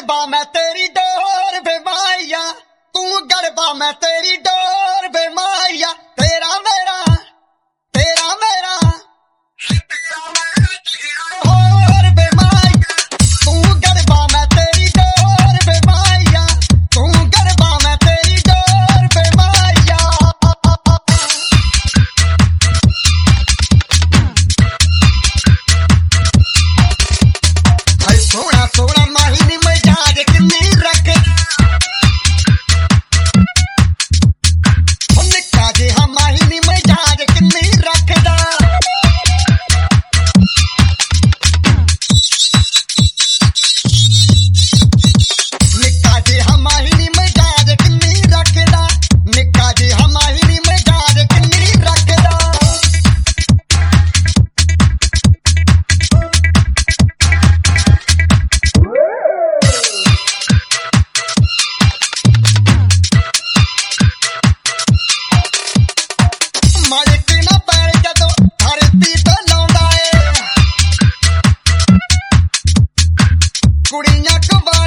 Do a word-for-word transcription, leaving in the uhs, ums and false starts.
गरबा मैं तेरी डोर वे माया, तू गरबा मैं तेरी डोर वे माया, तेरा मेरा तेरा मेरा और वे माया, तू गरबा मैं तेरी डोर वे माया, तू गरबा मैं तेरी डोर वे माया। हाय सोना सोना माही मजाज किन्नी रख कुड़ियां